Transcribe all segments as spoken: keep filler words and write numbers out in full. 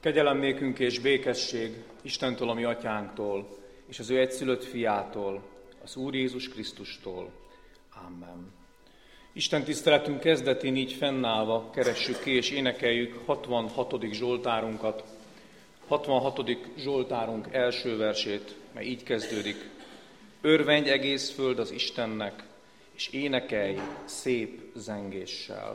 Kegyelem nékünk és békesség Istentől, a mi atyánktól, és az ő egyszülött fiától, az Úr Jézus Krisztustól. Amen. Isten tiszteletünk kezdetén így fennállva keressük ki és énekeljük hatvanhatodik Zsoltárunkat. hatvanhatodik Zsoltárunk első versét, mely így kezdődik. Örvendj egész föld az Istennek, és énekelj szép zengéssel.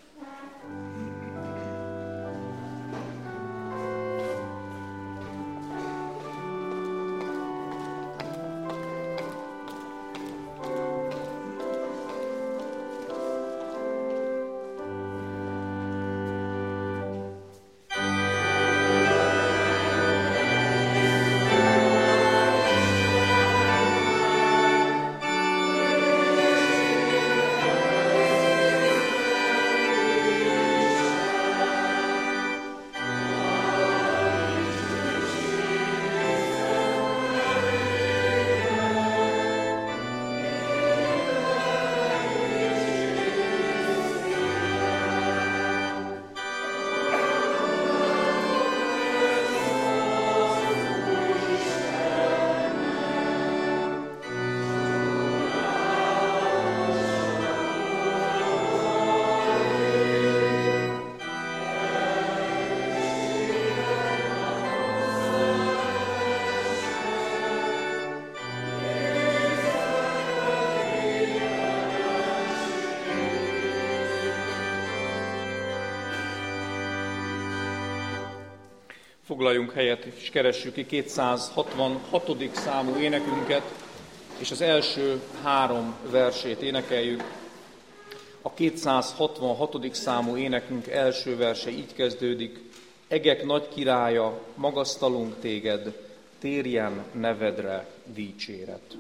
Foglaljunk helyet, és keressük ki kétszázhatvanhatodik számú énekünket, és az első három versét énekeljük. A kétszázhatvanhatodik számú énekünk első verse így kezdődik. Egek nagy királya, magasztalunk téged, térjen nevedre dicséret.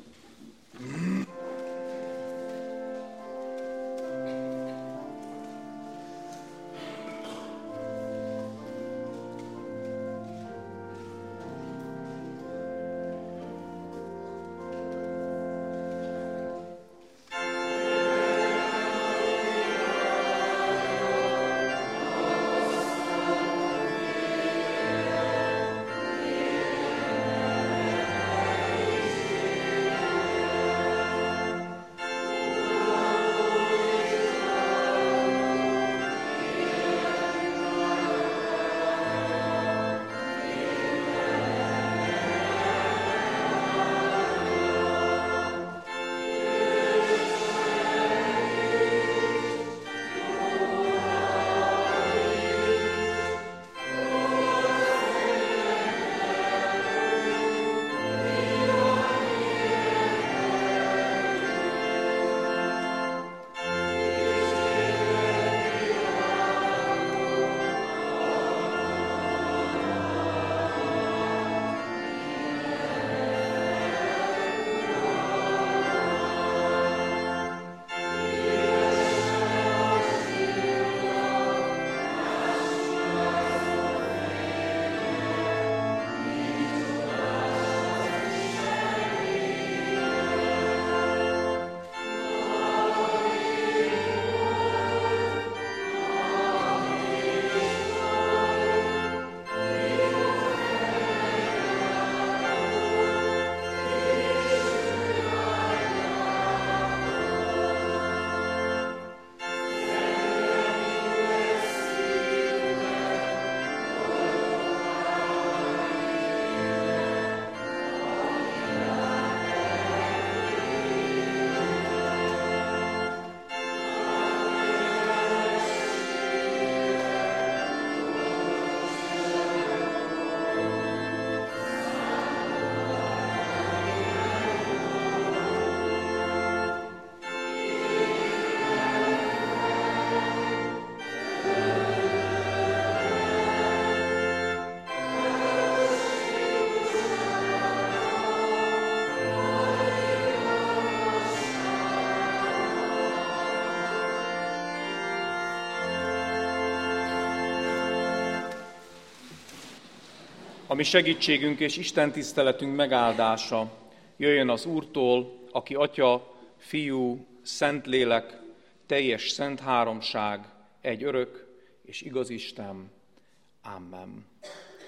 A mi segítségünk és Isten tiszteletünk megáldása jöjjön az Úrtól, aki Atya, Fiú, Szentlélek, teljes szent háromság, egy örök és igaz Isten. Amen.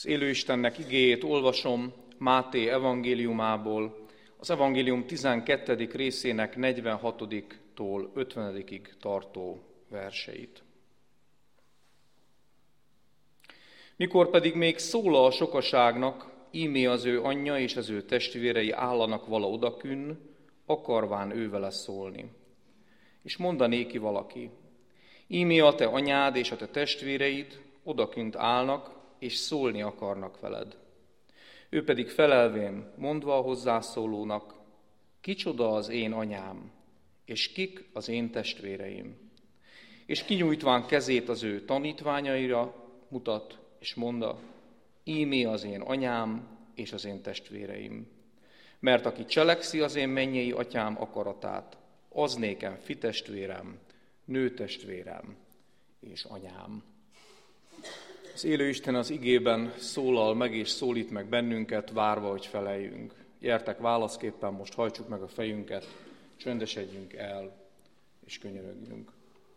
Az élő Istennek igéjét olvasom Máté evangéliumából, az evangélium tizenkettedik részének negyvenhatodiktól ötvenedikig tartó verseit. Mikor pedig még szól a sokaságnak, ímé az ő anyja és az ő testvérei állanak vala odakünn, akarván ő vele szólni. És mondanéki valaki, ímé a te anyád és a te testvéreid odakünt állnak, és szólni akarnak veled. Ő pedig felelvén, mondva a hozzászólónak, kicsoda az én anyám, és kik az én testvéreim. És kinyújtván kezét az ő tanítványaira mutat, és mondta, ímé az én anyám és az én testvéreim. Mert aki cselekszi az én mennyei atyám akaratát, az nékem fitestvérem, nőtestvérem és anyám. Az élő Isten az igében szólal meg és szólít meg bennünket, várva, hogy feleljünk. Gyertek, válaszképpen most hajtsuk meg a fejünket, csöndesedjünk el és könyörögjünk.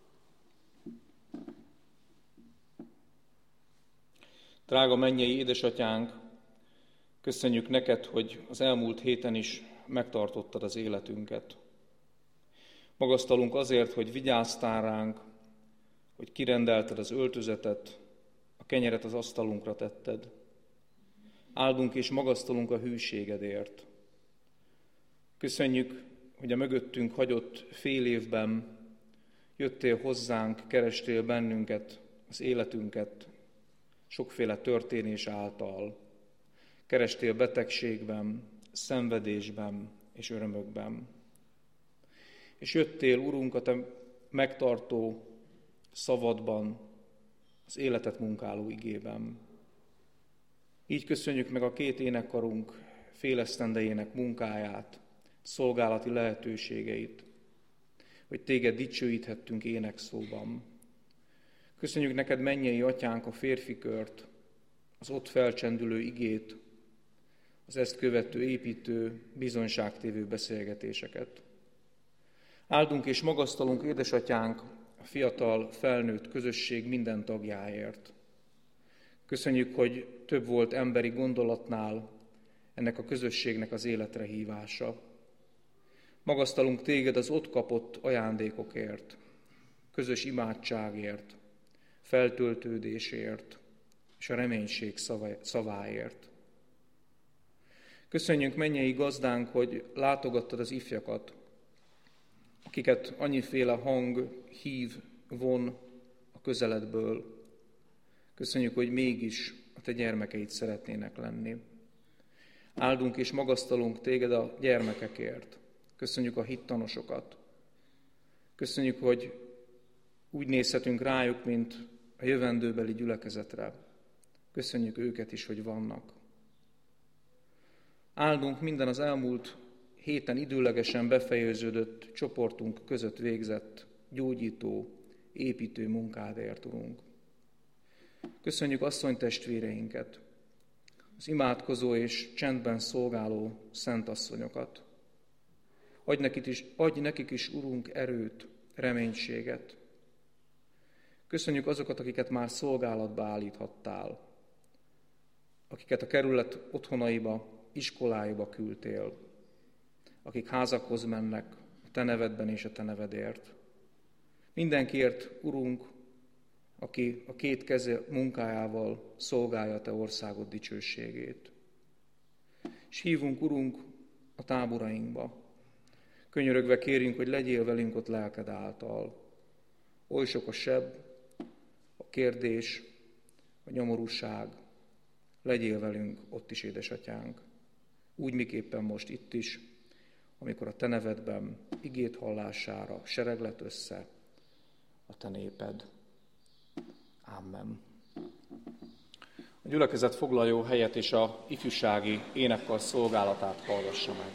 Drága mennyei édesatyánk, köszönjük neked, hogy az elmúlt héten is megtartottad az életünket. Magasztalunk azért, hogy vigyáztál ránk, hogy kirendelted az öltözetet, a kenyeret az asztalunkra tetted. Áldunk és magasztalunk a hűségedért. Köszönjük, hogy a mögöttünk hagyott fél évben jöttél hozzánk, kerestél bennünket, az életünket, sokféle történés által. Kerestél betegségben, szenvedésben és örömökben. És jöttél, Urunk, a te megtartó szavadban, az életet munkáló igében. Így köszönjük meg a két énekkarunk félesztendejének munkáját, szolgálati lehetőségeit, hogy téged dicsőíthettünk énekszóban. Köszönjük neked, mennyei atyánk, a férfi kört, az ott felcsendülő igét, az ezt követő, építő, bizonyságtévő beszélgetéseket. Áldunk és magasztalunk, édesatyánk, a fiatal, felnőtt közösség minden tagjáért. Köszönjük, hogy több volt emberi gondolatnál ennek a közösségnek az életre hívása. Magasztalunk téged az ott kapott ajándékokért, közös imádságért, feltöltődésért és a reménység szaváért. Köszönjük, mennyei gazdánk, hogy látogattad az ifjakat, akiket annyiféle hang, hív, von a közeledből. Köszönjük, hogy mégis a te gyermekeid szeretnének lenni. Áldunk és magasztalunk téged a gyermekekért. Köszönjük a hittanosokat. Köszönjük, hogy úgy nézhetünk rájuk, mint a jövendőbeli gyülekezetre. Köszönjük őket is, hogy vannak. Áldunk minden az elmúlt héten időlegesen befejeződött csoportunk között végzett gyógyító, építő munkádért, Urunk. Köszönjük asszonytestvéreinket, az imádkozó és csendben szolgáló szentasszonyokat. Adj nekik is, adj nekik is, Urunk, erőt, reménységet. Köszönjük azokat, akiket már szolgálatba állíthattál, akiket a kerület otthonaiba, iskoláiba küldtél, akik házakhoz mennek a te nevedben és a te nevedért. Mindenkiért, Urunk, aki a két keze munkájával szolgálja a te országod dicsőségét. És hívunk, Urunk, a táborainkba. Könyörögve kérünk, hogy legyél velünk ott lelked által. Oly sok a seb, a kérdés, a nyomorúság. Legyél velünk ott is, édesatyánk. Úgy miképpen most itt is, amikor a te nevedben igét hallására sereg lett össze a te néped. Amen. A gyülekezet foglaljon helyet, és a ifjúsági énekkar szolgálatát hallgassa meg.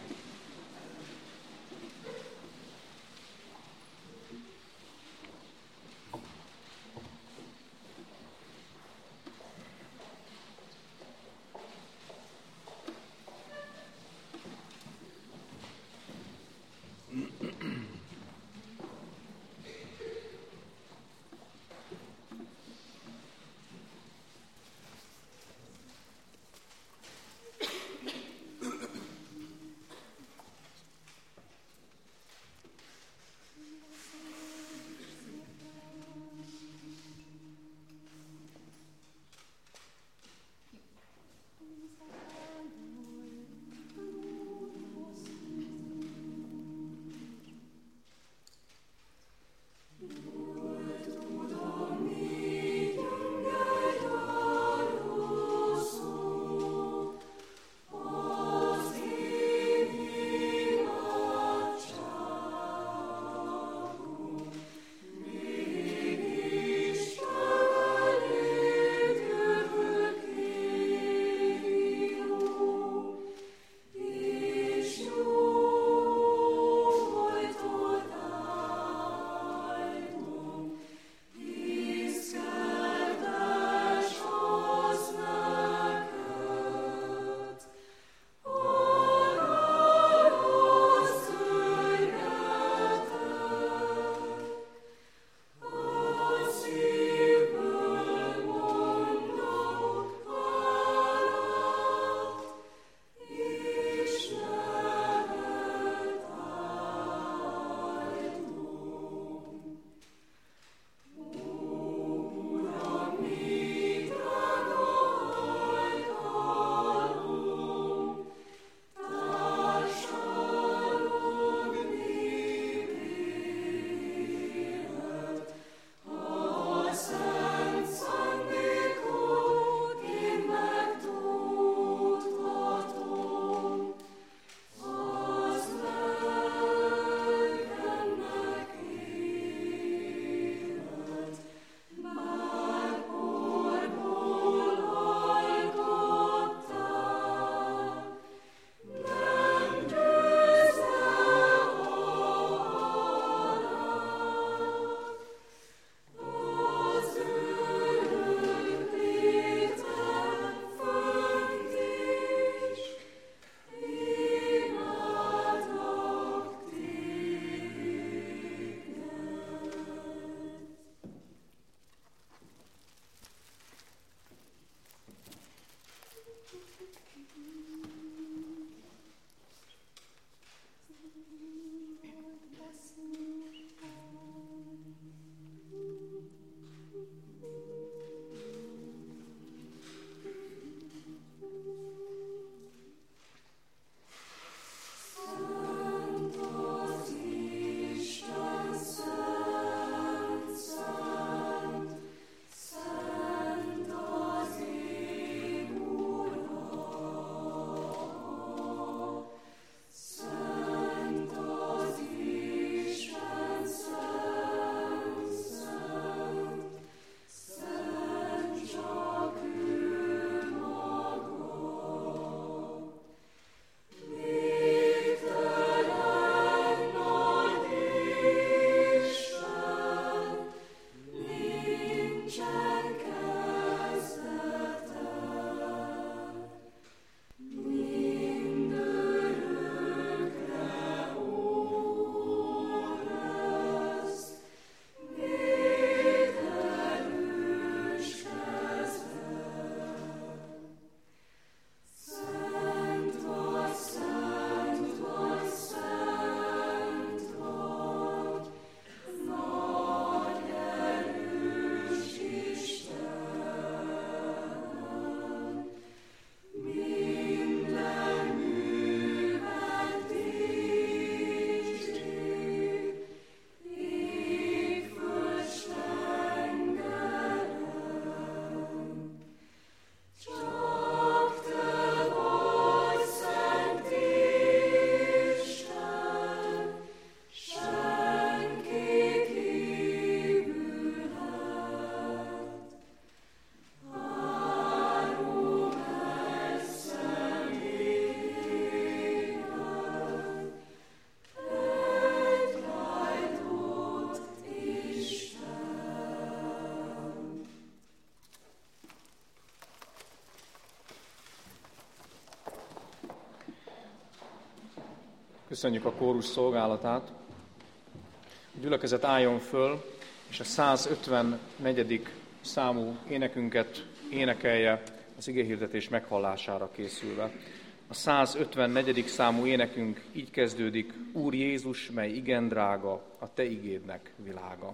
Köszönjük a kórus szolgálatát. A gyülekezet álljon föl, és a százötvennegyedik számú énekünket énekelje az igehirdetés meghallására készülve. A százötvennegyedik számú énekünk így kezdődik: Úr Jézus, mely igen drága, a Te igédnek világa.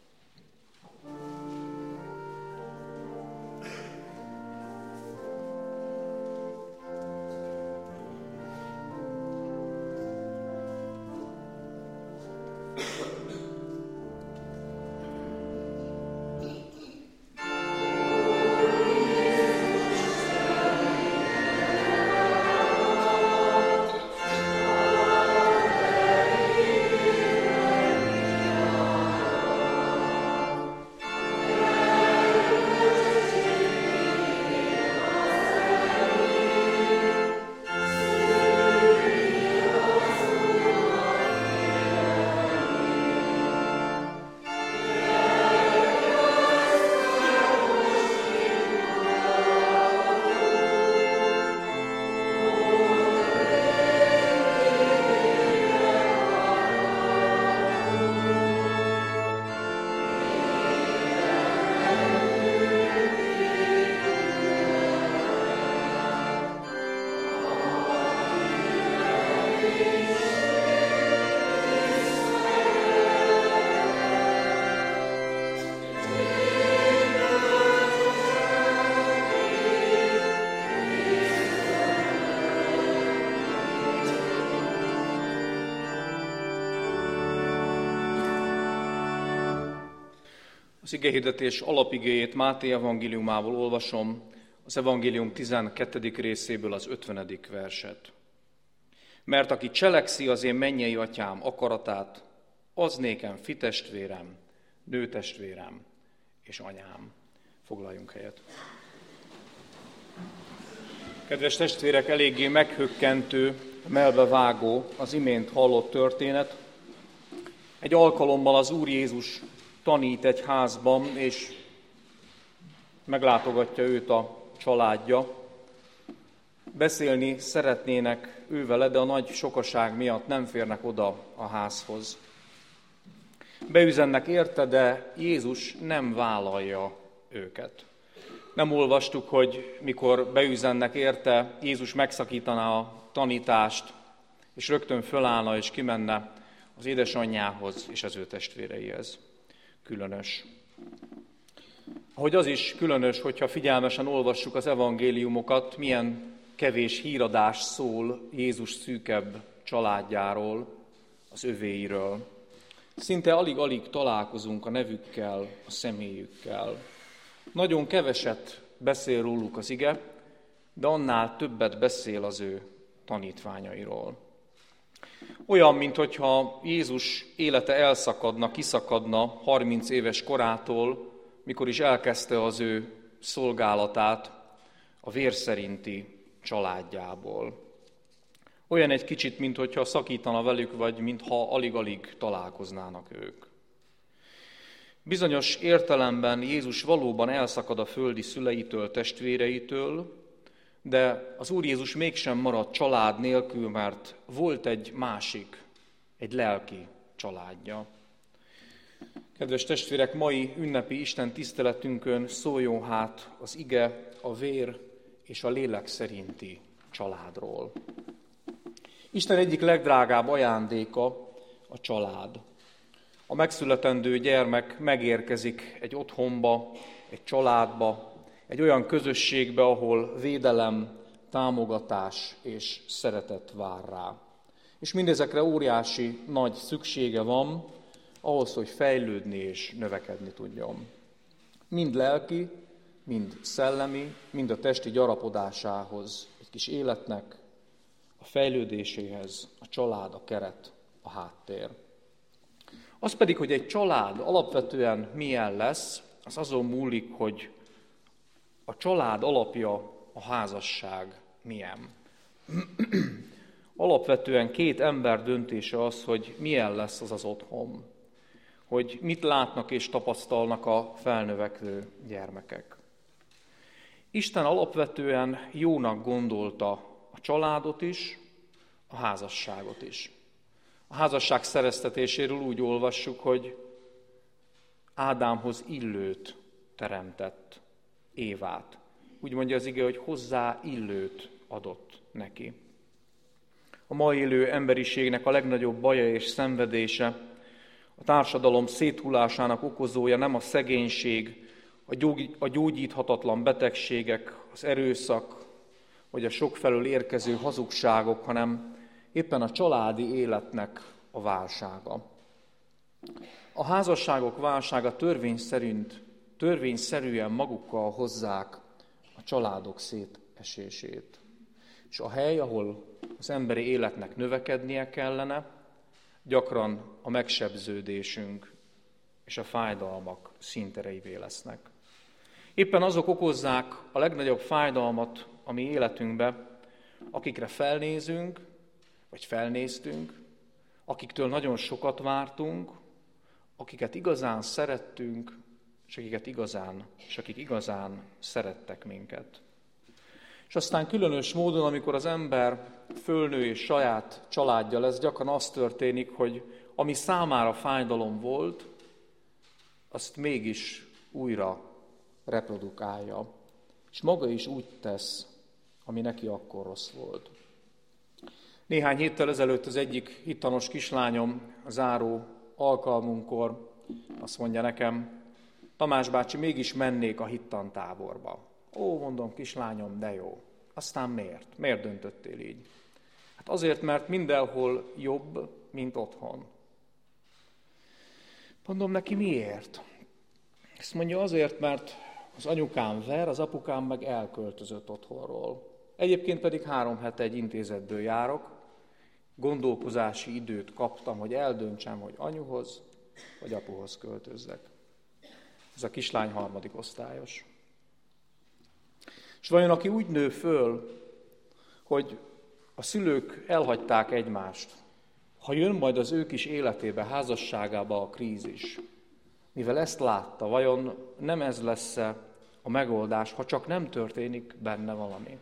Az igehirdetés alapigéjét Máté evangéliumából olvasom, az evangélium tizenkettedik részéből az ötvenedik verset. Mert aki cselekszi az én mennyei atyám akaratát, az nékem fitestvérem, nőtestvérem és anyám. Foglaljunk helyet. Kedves testvérek, eléggé meghökkentő, melbevágó az imént hallott történet. Egy alkalommal az Úr Jézus tanít egy házban, és meglátogatja őt a családja. Beszélni szeretnének ővele, de a nagy sokaság miatt nem férnek oda a házhoz. Beüzennek érte, de Jézus nem vállalja őket. Nem olvastuk, hogy mikor beüzennek érte, Jézus megszakítaná a tanítást, és rögtön fölállna és kimenne az édesanyjához és az ő testvéreihez. Különös. Ahogy az is különös, hogyha figyelmesen olvassuk az evangéliumokat, milyen kevés híradás szól Jézus szűkebb családjáról, az övéiről. Szinte alig-alig találkozunk a nevükkel, a személyükkel. Nagyon keveset beszél róluk az ige, de annál többet beszél az ő tanítványairól. Olyan, minthogyha Jézus élete elszakadna, kiszakadna harminc éves korától, mikor is elkezdte az ő szolgálatát a vér szerinti családjából. Olyan egy kicsit, minthogyha szakítana velük, vagy mintha alig-alig találkoznának ők. Bizonyos értelemben Jézus valóban elszakad a földi szüleitől, testvéreitől, de az Úr Jézus mégsem maradt család nélkül, mert volt egy másik, egy lelki családja. Kedves testvérek, mai ünnepi Isten tiszteletünkön szóljon hát az ige, a vér és a lélek szerinti családról. Isten egyik legdrágább ajándéka a család. A megszületendő gyermek megérkezik egy otthonba, egy családba, egy olyan közösségbe, ahol védelem, támogatás és szeretet vár rá. És mindezekre óriási nagy szüksége van ahhoz, hogy fejlődni és növekedni tudjon. Mind lelki, mind szellemi, mind a testi gyarapodásához, egy kis életnek, a fejlődéséhez a család, a keret, a háttér. Az pedig, hogy egy család alapvetően milyen lesz, az azon múlik, hogy a család alapja, a házasság milyen. Alapvetően két ember döntése az, hogy milyen lesz az az otthon. Hogy mit látnak és tapasztalnak a felnövekvő gyermekek. Isten alapvetően jónak gondolta a családot is, a házasságot is. A házasság szereztetéséről úgy olvassuk, hogy Ádámhoz illőt teremtett Évát. Úgy mondja az ige, hogy hozzá illőt adott neki. A ma élő emberiségnek a legnagyobb baja és szenvedése, a társadalom széthullásának okozója nem a szegénység, a gyógyíthatatlan betegségek, az erőszak, vagy a sokfelől érkező hazugságok, hanem éppen a családi életnek a válsága. A házasságok válsága törvény szerint, törvényszerűen magukkal hozzák a családok szétesését. És a hely, ahol az emberi életnek növekednie kellene, gyakran a megsebződésünk és a fájdalmak színtereivé lesznek. Éppen azok okozzák a legnagyobb fájdalmat a mi életünkbe, akikre felnézünk, vagy felnéztünk, akiktől nagyon sokat vártunk, akiket igazán szerettünk, és akiket igazán, és akik igazán szerettek minket. És aztán különös módon, amikor az ember fölnő és saját családja lesz, gyakran az történik, hogy ami számára fájdalom volt, azt mégis újra reprodukálja. És maga is úgy tesz, ami neki akkor rossz volt. Néhány héttel ezelőtt az egyik hittanos kislányom a záró alkalmunkkor azt mondja nekem, Tamás bácsi, mégis mennék a hittantáborba. Ó, mondom, kislányom, de jó. Aztán miért? Miért döntöttél így? Hát azért, mert mindenhol jobb, mint otthon. Mondom neki, miért? Ezt mondja, azért, mert az anyukám ver, az apukám meg elköltözött otthonról. Egyébként pedig három hete egy intézetből járok, gondolkozási időt kaptam, hogy eldöntsem, hogy anyuhoz vagy apuhoz költözzek. Ez a kislány harmadik osztályos. És vajon aki úgy nő föl, hogy a szülők elhagyták egymást, ha jön majd az ők is életébe, házasságába a krízis, mivel ezt látta, vajon nem ez lesz a megoldás, ha csak nem történik benne valami?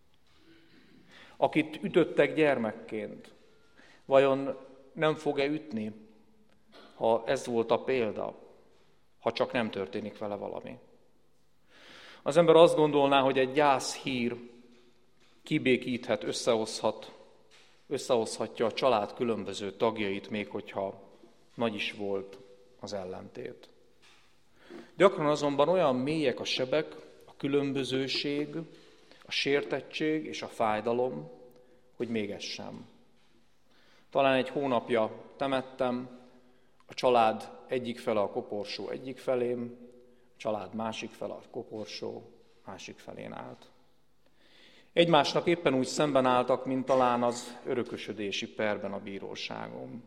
Akit ütöttek gyermekként, vajon nem fog-e ütni, ha ez volt a példa, ha csak nem történik vele valami? Az ember azt gondolná, hogy egy gyászhír kibékíthet, összehozhat, összehozhatja a család különböző tagjait, még hogyha nagy is volt az ellentét. Gyakran azonban olyan mélyek a sebek, a különbözőség, a sértettség és a fájdalom, hogy még ez sem. Talán egy hónapja temettem, a család egyik fele a koporsó egyik felém, a család másik fele a koporsó másik felén állt. Egymásnak éppen úgy szemben álltak, mint talán az örökösödési perben a bíróságon.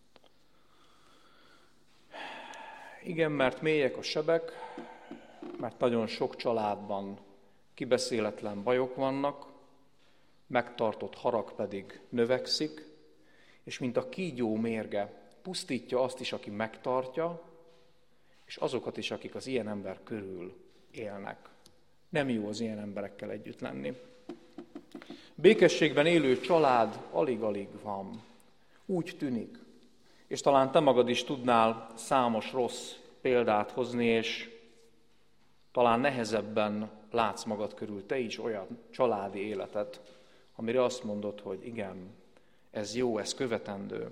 Igen, mert mélyek a sebek, mert nagyon sok családban kibeszéletlen bajok vannak, megtartott harag pedig növekszik, és mint a kígyó mérge pusztítja azt is, aki megtartja, és azokat is, akik az ilyen ember körül élnek. Nem jó az ilyen emberekkel együtt lenni. Békességben élő család alig-alig van. Úgy tűnik. És talán te magad is tudnál számos rossz példát hozni, és talán nehezebben látsz magad körül te is olyan családi életet, amire azt mondod, hogy igen, ez jó, ez követendő.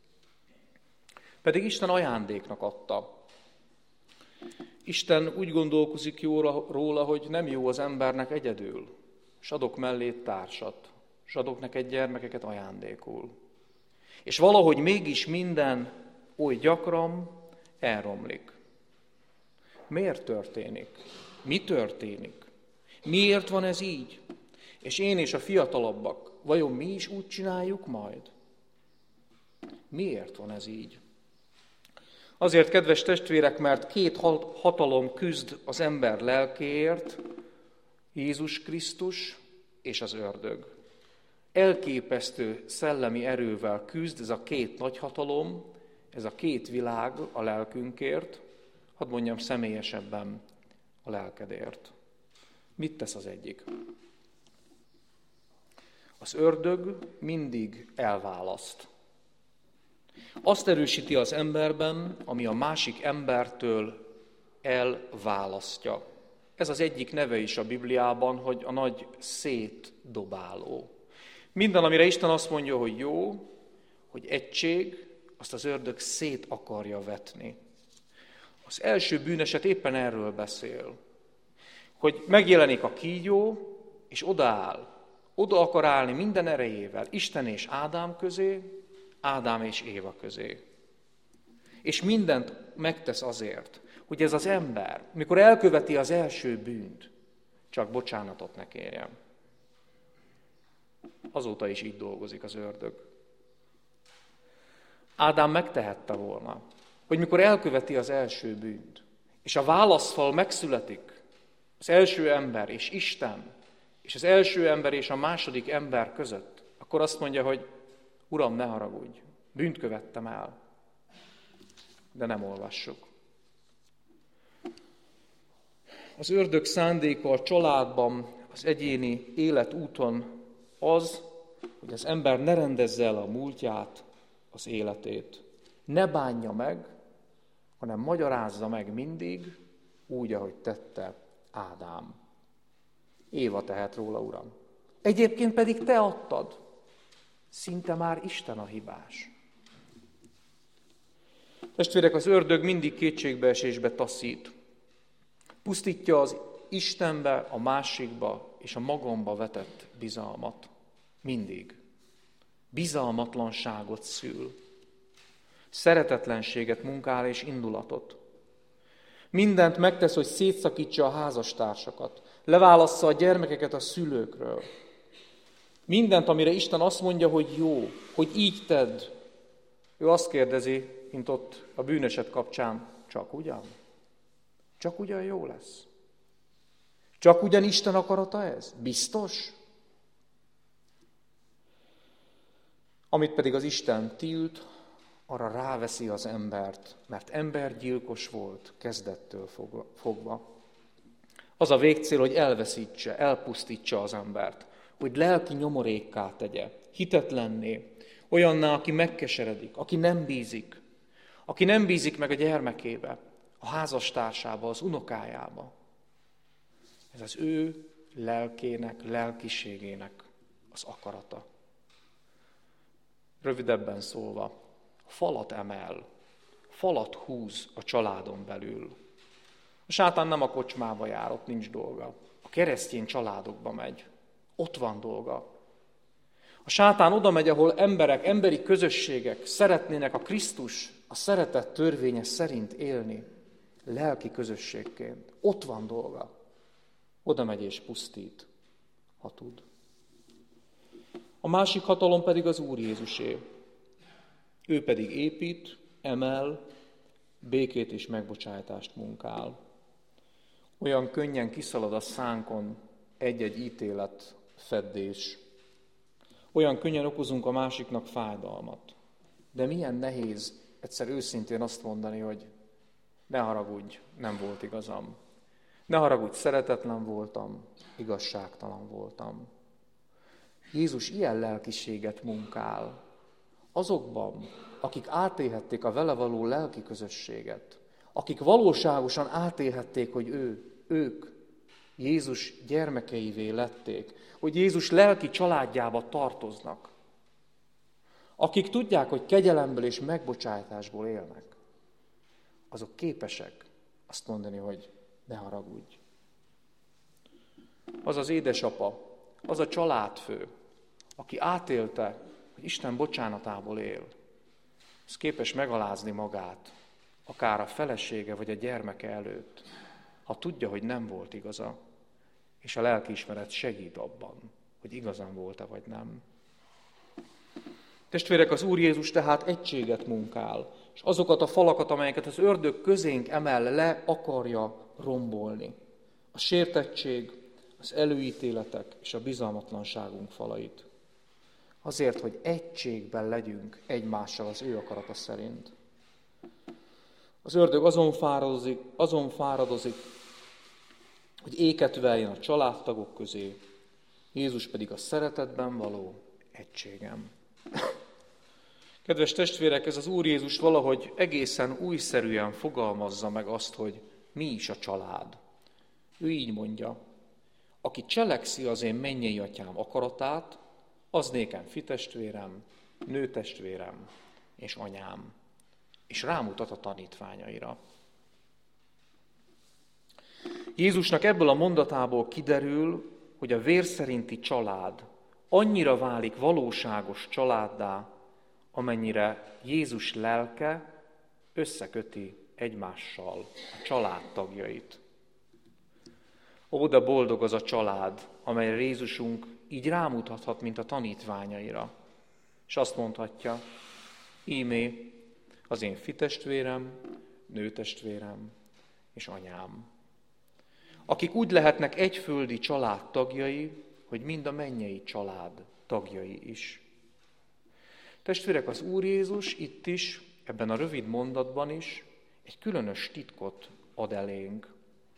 Pedig Isten ajándéknak adta. Isten úgy gondolkozik jóra, róla, hogy nem jó az embernek egyedül, s adok mellé társat, s adok neked gyermekeket ajándékul. És valahogy mégis minden oly gyakran elromlik. Miért történik? Mi történik? Miért van ez így? És én és a fiatalabbak, vajon mi is úgy csináljuk majd? Miért van ez így? Azért, kedves testvérek, mert két hatalom küzd az ember lelkéért, Jézus Krisztus és az ördög. Elképesztő szellemi erővel küzd ez a két nagyhatalom, ez a két világ a lelkünkért, hadd mondjam személyesebben a lelkedért. Mit tesz az egyik? Az ördög mindig elválaszt. Azt erősíti az emberben, ami a másik embertől elválasztja. Ez az egyik neve is a Bibliában, hogy a nagy szétdobáló. Minden, amire Isten azt mondja, hogy jó, hogy egység, azt az ördög szét akarja vetni. Az első bűneset éppen erről beszél, hogy megjelenik a kígyó, és odaáll. Oda akar állni minden erejével, Isten és Ádám közé, Ádám és Éva közé. És mindent megtesz azért, hogy ez az ember, mikor elköveti az első bűnt, csak bocsánatot ne kérjen. Azóta is így dolgozik az ördög. Ádám megtehette volna, hogy mikor elköveti az első bűnt, és a válaszfal megszületik, az első ember és Isten, és az első ember és a második ember között, akkor azt mondja, hogy Uram, ne haragudj, bűnt követtem el. De nem olvassuk. Az ördög szándéka a családban, az egyéni életúton az, hogy az ember ne rendezze el a múltját, az életét. Ne bánja meg, hanem magyarázza meg mindig, úgy, ahogy tette Ádám. Éva tehet róla, Uram. Egyébként pedig te adtad. Szinte már Isten a hibás. Testvérek, az ördög mindig kétségbeesésbe taszít. Pusztítja az Istenbe, a másikba és a magamba vetett bizalmat. Mindig. Bizalmatlanságot szül. Szeretetlenséget munkál és indulatot. Mindent megtesz, hogy szétszakítsa a házastársakat. Leválassza a gyermekeket a szülőkről. Mindent, amire Isten azt mondja, hogy jó, hogy így tedd. Ő azt kérdezi, mint ott a bűneset kapcsán, csak ugyan? Csak ugyan jó lesz? Csak ugyan Isten akarata ez? Biztos? Amit pedig az Isten tilt, arra ráveszi az embert, mert embergyilkos volt kezdettől fogva. Az a végcél, hogy elveszítse, elpusztítsa az embert, hogy lelki nyomorékká tegye, hitetlenné, olyanná, aki megkeseredik, aki nem bízik, aki nem bízik meg a gyermekébe, a házastársába, az unokájába. Ez az ő lelkének, lelkiségének az akarata. Rövidebben szólva, falat emel, falat húz a családon belül. A sátán nem a kocsmába jár, ott nincs dolga. A keresztény családokba megy, ott van dolga. A sátán oda megy, ahol emberek, emberi közösségek szeretnének a Krisztus, a szeretet törvénye szerint élni, lelki közösségként. Ott van dolga. Oda megy és pusztít, ha tud. A másik hatalom pedig az Úr Jézusé. Ő pedig épít, emel, békét és megbocsájtást munkál. Olyan könnyen kiszalad a szánkon egy-egy ítélet, feddés. Olyan könnyen okozunk a másiknak fájdalmat. De milyen nehéz egyszer őszintén azt mondani, hogy ne haragudj, nem volt igazam. Ne haragudj, szeretetlen voltam, igazságtalan voltam. Jézus ilyen lelkiséget munkál azokban, akik átélhették a vele való lelki közösséget, akik valóságosan átélhették, hogy ő, ők Jézus gyermekeivé lették, hogy Jézus lelki családjába tartoznak, akik tudják, hogy kegyelemből és megbocsájtásból élnek, azok képesek azt mondani, hogy ne haragudj. Az az édesapa, az a családfő, aki átélte, hogy Isten bocsánatából él, az képes megalázni magát, akár a felesége vagy a gyermeke előtt, ha tudja, hogy nem volt igaza, és a lelkiismeret segít abban, hogy igazán volt-e vagy nem. Testvérek, az Úr Jézus tehát egységet munkál, és azokat a falakat, amelyeket az ördög közénk emel, le akarja rombolni. A sértettség, az előítéletek és a bizalmatlanságunk falait. Azért, hogy egységben legyünk egymással az ő akarata szerint. Az ördög azon fáradozik, azon fáradozik, hogy éket veljen a családtagok közé, Jézus pedig a szeretetben való egységem. Kedves testvérek, ez az Úr Jézus valahogy egészen újszerűen fogalmazza meg azt, hogy mi is a család. Ő így mondja, aki cselekszi az én mennyei atyám akaratát, az nékem fitestvérem, nőtestvérem és anyám. És rámutat a tanítványaira. Jézusnak ebből a mondatából kiderül, hogy a vér szerinti család annyira válik valóságos családdá, amennyire Jézus lelke összeköti egymással a család tagjait. Ó, de boldog az a család, amelyre Jézusunk így rámutathat, mint a tanítványaira. És azt mondhatja, íme az én fitestvérem, nőtestvérem és anyám. Akik úgy lehetnek egyföldi család tagjai, hogy mind a mennyei család tagjai is. Testvérek, az Úr Jézus itt is, ebben a rövid mondatban is egy különös titkot ad elénk,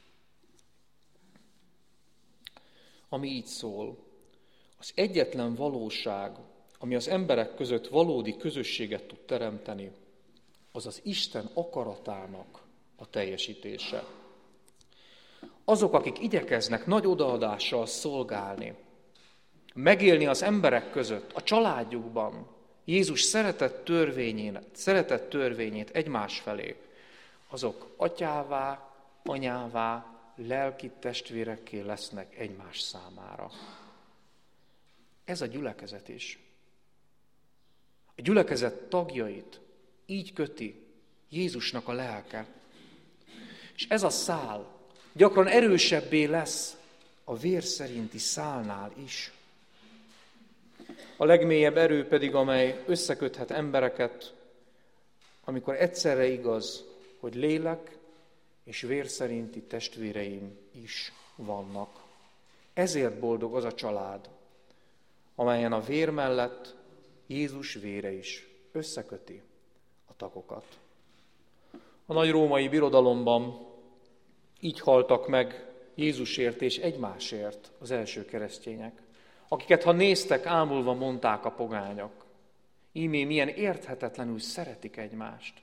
ami így szól. Az egyetlen valóság, ami az emberek között valódi közösséget tud teremteni, az az Isten akaratának a teljesítése. Azok, akik igyekeznek nagy odaadással szolgálni, megélni az emberek között, a családjukban, Jézus szeretett törvényét, szeretett törvényét egymás felé, azok atyává, anyává, lelki testvérekké lesznek egymás számára. Ez a gyülekezet is. A gyülekezet tagjait így köti Jézusnak a lelke. És ez a szál gyakran erősebbé lesz a vér szerinti szálnál is. A legmélyebb erő pedig, amely összeköthet embereket, amikor egyszerre igaz, hogy lélek és vér szerinti testvéreim is vannak. Ezért boldog az a család, amelyen a vér mellett Jézus vére is összeköti a tagokat. A nagy római birodalomban így haltak meg Jézusért és egymásért az első keresztények, akiket ha néztek, ámulva mondták a pogányok. Ímé milyen érthetetlenül szeretik egymást.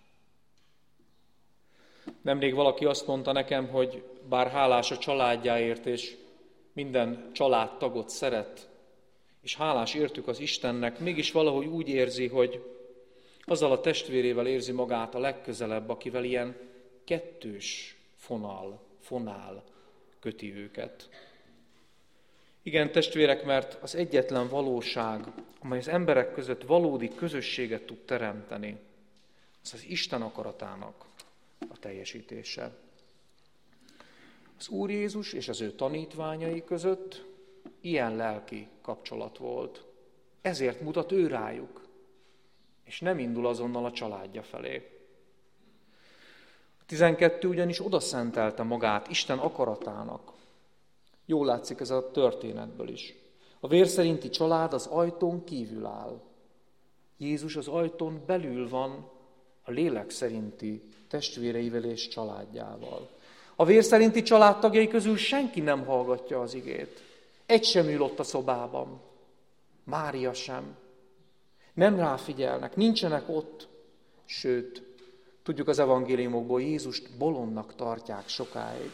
Nemrég valaki azt mondta nekem, hogy bár hálás a családjáért, és minden családtagot szeret, és hálás értük az Istennek, mégis valahogy úgy érzi, hogy azzal a testvérével érzi magát a legközelebb, akivel ilyen kettős fonal, fonál köti őket. Igen, testvérek, mert az egyetlen valóság, amely az emberek között valódi közösséget tud teremteni, az az Isten akaratának a teljesítése. Az Úr Jézus és az ő tanítványai között ilyen lelki kapcsolat volt. Ezért mutat ő rájuk, és nem indul azonnal a családja felé. A tizenkettő ugyanis odaszentelte magát Isten akaratának. Jól látszik ez a történetből is. A vér szerinti család az ajtón kívül áll. Jézus az ajtón belül van a lélek szerinti testvéreivel és családjával. A vér szerinti családtagjai közül senki nem hallgatja az igét. Egy sem ül ott a szobában. Mária sem. Nem ráfigyelnek, nincsenek ott. Sőt, tudjuk az evangéliumokból, Jézust bolondnak tartják sokáig.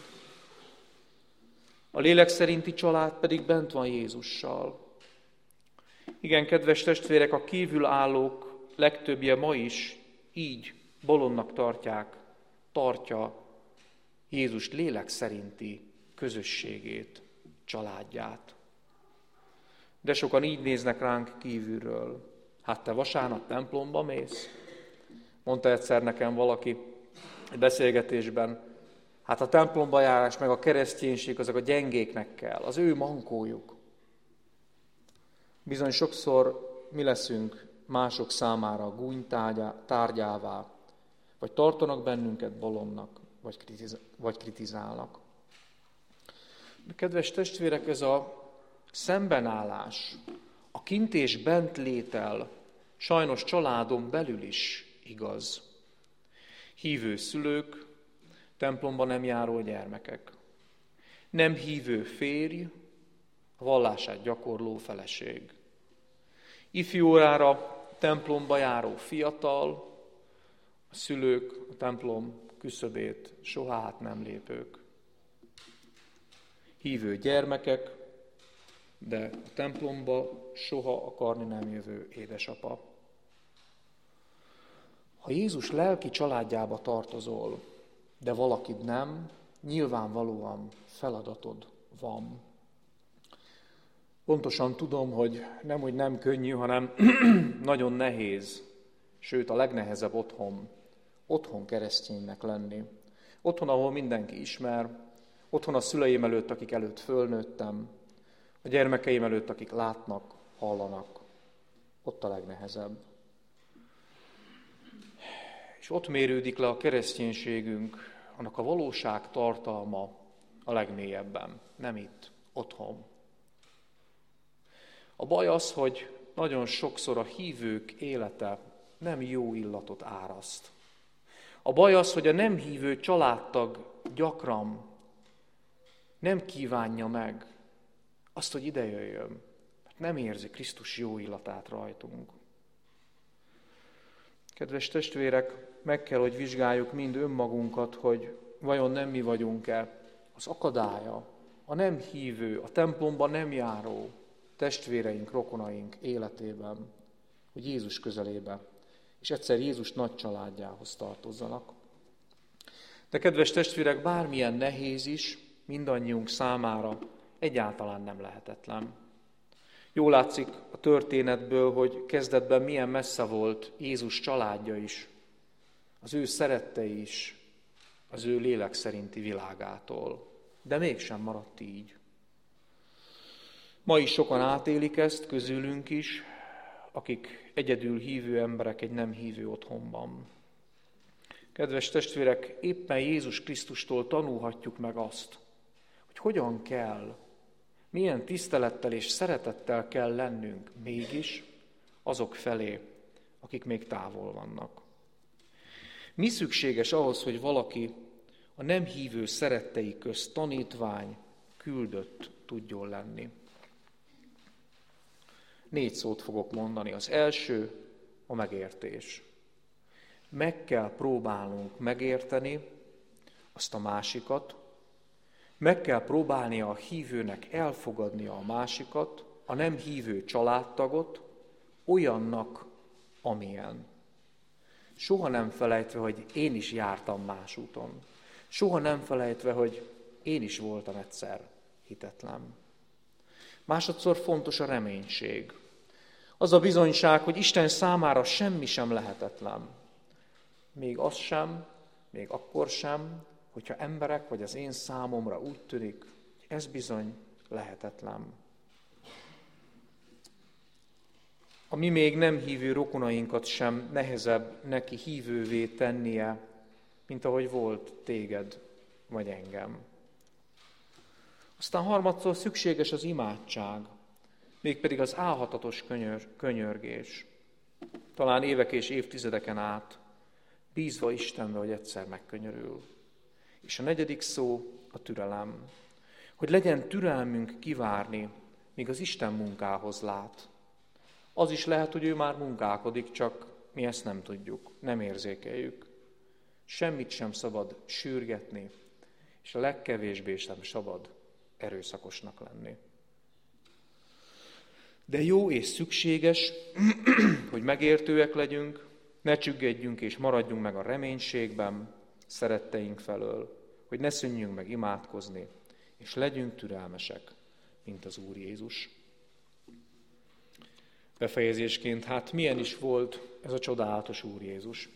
A lélek szerinti család pedig bent van Jézussal. Igen, kedves testvérek, a kívülállók legtöbbje ma is így bolondnak tartják, tartja Jézus lélek szerinti közösségét, családját. De sokan így néznek ránk kívülről. Hát te vasárnap templomba mész? Mondta egyszer nekem valaki egy beszélgetésben, hát a templomba járás meg a kereszténység azok a gyengéknek kell, az ő mankójuk. Bizony sokszor mi leszünk mások számára a gúny tárgyává, vagy tartanak bennünket bolondnak, vagy, kritiz- vagy kritizálnak. De kedves testvérek, ez a szembenállás, a kint és bent létel sajnos családon belül is igaz. Hívő szülők, templomba nem járó gyermekek. Nem hívő férj, a vallását gyakorló feleség. Ifjú órára templomba járó fiatal, a szülők a templom küszöbét soha át nem lépők. Hívő gyermekek, de a templomba soha akarni nem jövő édesapa. Ha Jézus lelki családjába tartozol, de valakid nem, nyilvánvalóan feladatod van. Pontosan tudom, hogy nem, hogy nem könnyű, hanem nagyon nehéz, sőt a legnehezebb otthon, otthon kereszténynek lenni. Otthon, ahol mindenki ismer, otthon a szüleim előtt, akik előtt fölnőttem, a gyermekeim előtt, akik látnak, hallanak. Ott a legnehezebb. És ott mérődik le a kereszténységünk, annak a valóság tartalma a legmélyebben, nem itt, otthon. A baj az, hogy nagyon sokszor a hívők élete nem jó illatot áraszt. A baj az, hogy a nem hívő családtag gyakran nem kívánja meg azt, hogy ide jöjjön, mert nem érzi Krisztus jó illatát rajtunk. Kedves testvérek, meg kell, hogy vizsgáljuk mind önmagunkat, hogy vajon nem mi vagyunk-e az akadálya, a nem hívő, a templomban nem járó testvéreink, rokonaink életében, hogy Jézus közelébe, és egyszer Jézus nagy családjához tartozzanak. De kedves testvérek, bármilyen nehéz is, mindannyiunk számára egyáltalán nem lehetetlen. Jól látszik a történetből, hogy kezdetben milyen messze volt Jézus családja is, az ő szerettei is, az ő lélek szerinti világától. De mégsem maradt így. Ma is sokan átélik ezt, közülünk is, akik egyedül hívő emberek egy nem hívő otthonban. Kedves testvérek, éppen Jézus Krisztustól tanulhatjuk meg azt, hogy hogyan kell, milyen tisztelettel és szeretettel kell lennünk mégis azok felé, akik még távol vannak. Mi szükséges ahhoz, hogy valaki a nem hívő szerettei közt tanítvány, küldött tudjon lenni? Négy szót fogok mondani. Az első a megértés. Meg kell próbálnunk megérteni azt a másikat, meg kell próbálnia a hívőnek elfogadnia a másikat, a nem hívő családtagot olyannak, amilyen. Soha nem felejtve, hogy én is jártam más úton. Soha nem felejtve, hogy én is voltam egyszer hitetlen. Másodszor fontos a reménység. Az a bizonyság, hogy Isten számára semmi sem lehetetlen. Még az sem, még akkor sem, hogyha emberek vagy az én számomra úgy tűnik, hogy ez bizony lehetetlen. A mi még nem hívő rokonainkat sem nehezebb neki hívővé tennie, mint ahogy volt téged vagy engem. Aztán harmadszor szükséges az imádság, mégpedig az álhatatos könyör, könyörgés. Talán évek és évtizedeken át, bízva Istenbe, hogy egyszer megkönyörül. És a negyedik szó a türelem, hogy legyen türelmünk kivárni, míg az Isten munkához lát. Az is lehet, hogy ő már munkálkodik, csak mi ezt nem tudjuk, nem érzékeljük. Semmit sem szabad sürgetni, és a legkevésbé sem szabad erőszakosnak lenni. De jó és szükséges, hogy megértőek legyünk, ne csüggedjünk és maradjunk meg a reménységben szeretteink felől, hogy ne szűnjünk meg imádkozni, és legyünk türelmesek, mint az Úr Jézus. Befejezésként, hát milyen is volt ez a csodálatos Úr Jézus?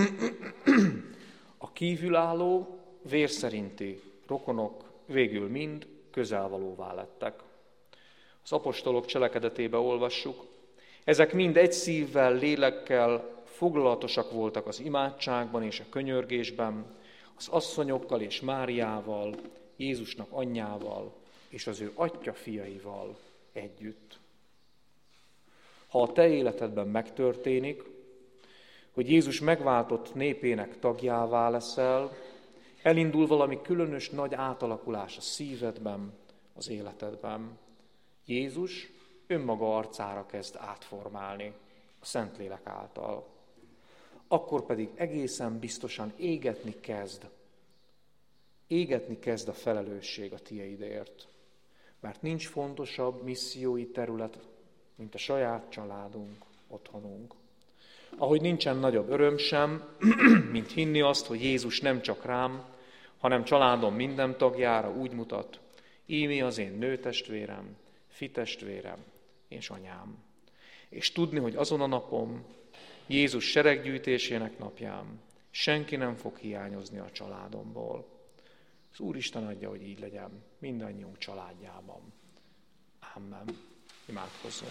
A kívülálló, vérszerinti rokonok végül mind közelvalóvá lettek. Az apostolok cselekedetébe olvassuk, ezek mind egy szívvel, lélekkel foglalatosak voltak az imádságban és a könyörgésben, az asszonyokkal és Máriával, Jézusnak anyjával és az ő atya fiaival együtt. Ha a te életedben megtörténik, hogy Jézus megváltott népének tagjává leszel, elindul valami különös nagy átalakulás a szívedben, az életedben. Jézus önmaga arcára kezd átformálni a Szentlélek által. Akkor pedig egészen biztosan égetni kezd. Égetni kezd a felelősség a tieidért. Mert nincs fontosabb missziói terület, mint a saját családunk, otthonunk. Ahogy nincsen nagyobb öröm sem, mint hinni azt, hogy Jézus nem csak rám, hanem családom minden tagjára úgy mutat, ími az én nőtestvérem, fitestvérem és anyám. És tudni, hogy azon a napon, Jézus sereggyűjtésének napján senki nem fog hiányozni a családomból. Az Úristen adja, hogy így legyen mindannyiunk családjában. Amen. Imádkozzunk.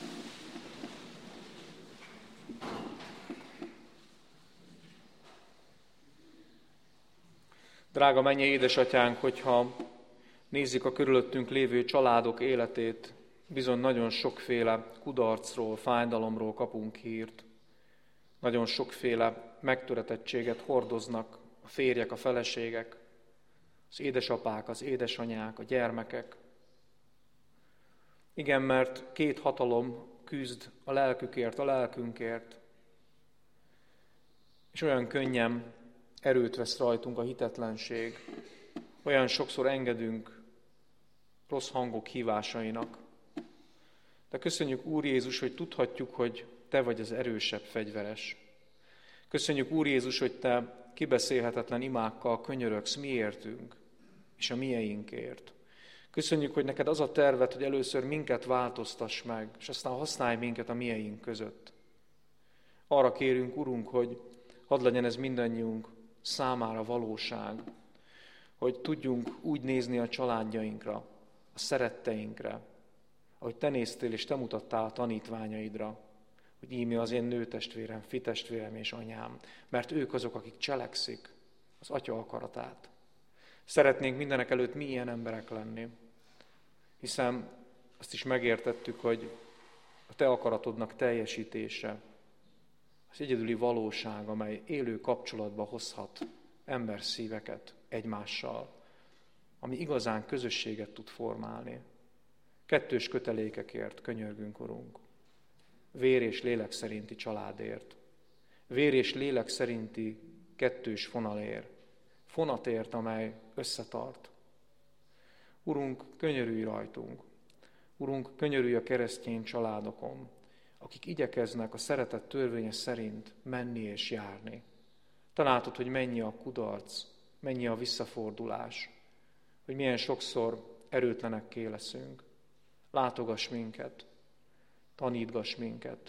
Drága mennyei édesatyánk, hogyha nézzük a körülöttünk lévő családok életét, bizony nagyon sokféle kudarcról, fájdalomról kapunk hírt. Nagyon sokféle megtöretettséget hordoznak a férjek, a feleségek, az édesapák, az édesanyák, a gyermekek. Igen, mert két hatalom küzd a lelkükért, a lelkünkért, és olyan könnyen erőt vesz rajtunk a hitetlenség, olyan sokszor engedünk rossz hangok hívásainak. De köszönjük, Úr Jézus, hogy tudhatjuk, hogy Te vagy az erősebb fegyveres. Köszönjük, Úr Jézus, hogy Te kibeszélhetetlen imákkal könyörögsz miértünk, és a mieinkért. Köszönjük, hogy neked az a terved, hogy először minket változtass meg, és aztán használj minket a mieink között. Arra kérünk, Urunk, hogy hadd legyen ez mindannyiunk számára valóság, hogy tudjunk úgy nézni a családjainkra, a szeretteinkre, ahogy Te néztél és Te mutattál a tanítványaidra, hogy íme az én nőtestvérem, fitestvérem és anyám, mert ők azok, akik cselekszik az Atya akaratát. Szeretnénk mindenek előtt mi ilyen emberek lenni, hiszen azt is megértettük, hogy a Te akaratodnak teljesítése az egyedüli valóság, amely élő kapcsolatba hozhat ember szíveket egymással, ami igazán közösséget tud formálni. Kettős kötelékekért könyörgünk, Urunk. Vér és lélek szerinti családért. Vér és lélek szerinti kettős fonalért. Fonatért, amely összetart. Urunk, könyörülj rajtunk. Urunk, könyörülj a keresztény családokon, akik igyekeznek a szeretet törvénye szerint menni és járni. Te látod, hogy mennyi a kudarc, mennyi a visszafordulás, hogy milyen sokszor erőtlenekké leszünk. Látogass minket, tanítgass minket,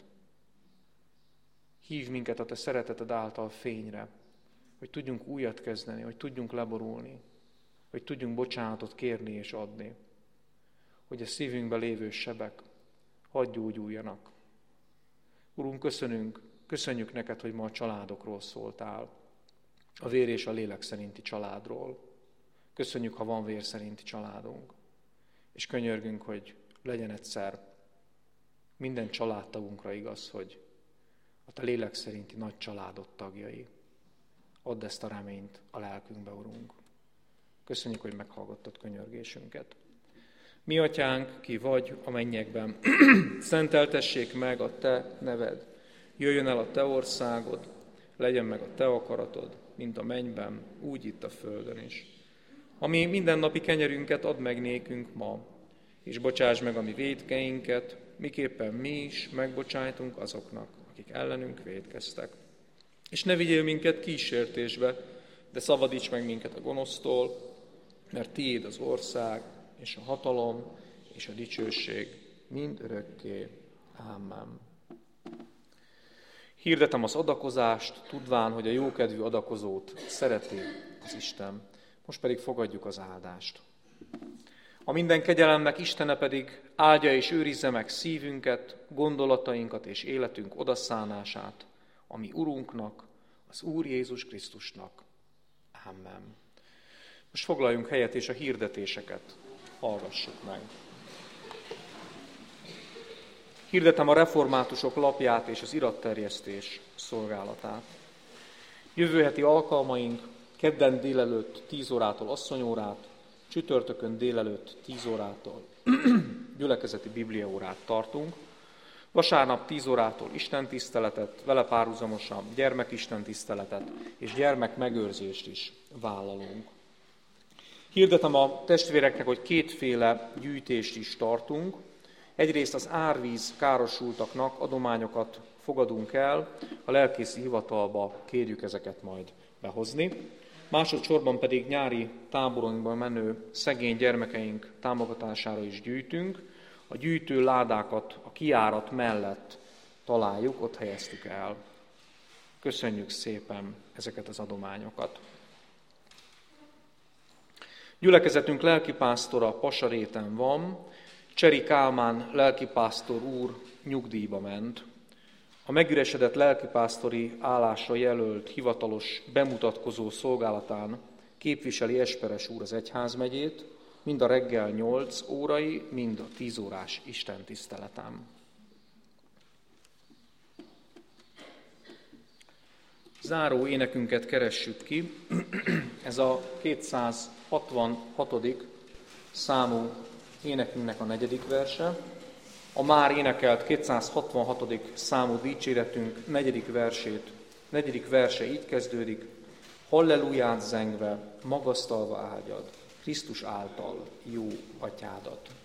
hívj minket a Te szereteted által fényre, hogy tudjunk újat kezdeni, hogy tudjunk leborulni, hogy tudjunk bocsánatot kérni és adni, hogy a szívünkbe lévő sebek hadd gyógyuljanak. Urunk, köszönünk, köszönjük neked, hogy ma a családokról szóltál, a vér és a lélek szerinti családról. Köszönjük, ha van vér szerinti családunk, és könyörgünk, hogy legyen egyszer minden családtagunkra igaz, hogy a Te lélek szerinti nagy családod tagjai. Add ezt a reményt a lelkünkbe, Urunk. Köszönjük, hogy meghallgattad könyörgésünket. Mi, Atyánk, ki vagy a mennyekben, szenteltessék meg a Te neved. Jöjjön el a Te országod, legyen meg a Te akaratod, mint a mennyben, úgy itt a földön is. Ami mindennapi kenyerünket add meg nékünk ma, és bocsáss meg a mi vétkeinket, miképpen mi is megbocsájtunk azoknak, akik ellenünk vétkeztek. És ne vigyél minket kísértésbe, de szabadíts meg minket a gonosztól, mert Tiéd az ország, és a hatalom, és a dicsőség mind örökké. Amen. Hirdetem az adakozást, tudván, hogy a jókedvű adakozót szereti az Isten. Most pedig fogadjuk az áldást. A minden kegyelemnek Istene pedig áldja és őrizze meg szívünket, gondolatainkat és életünk odaszánását, ami Urunknak, az Úr Jézus Krisztusnak. Amen. Most foglaljunk helyet, és a hirdetéseket hallgassuk meg. Hirdetem a reformátusok lapját és az iratterjesztés szolgálatát. Jövő heti alkalmaink kedden délelőtt tíz órától asszonyórát, csütörtökön délelőtt tíz órától gyülekezeti bibliaórát tartunk, Vasárnap tíz órától istentiszteletet, vele párhuzamosan gyermekistentiszteletet és gyermekmegőrzést is vállalunk. Hirdetem a testvéreknek, hogy kétféle gyűjtést is tartunk. Egyrészt az árvíz károsultaknak adományokat fogadunk el, a lelkészi hivatalba kérjük ezeket majd behozni. Másodszorban pedig nyári táborunkban menő szegény gyermekeink támogatására is gyűjtünk. A gyűjtő ládákat a kijárat mellett találjuk, ott helyeztük el. Köszönjük szépen ezeket az adományokat. Gyülekezetünk lelkipásztora Pasaréten van, Cseri Kálmán lelkipásztor úr nyugdíjba ment. A megüresedett lelkipásztori állásra jelölt hivatalos bemutatkozó szolgálatán képviseli Esperes úr az egyházmegyét, mind a reggel nyolc órai, mind a tíz órás istentiszteleten. Záró énekünket keressük ki, ez a kétszázhatvanhatodik számú énekünknek a negyedik verse. A már énekelt kétszázhatvanhatodik számú dicséretünk negyedik versét, negyedik verse így kezdődik: Halleluját zengve, magasztalva áldjad, Krisztus által jó atyádat.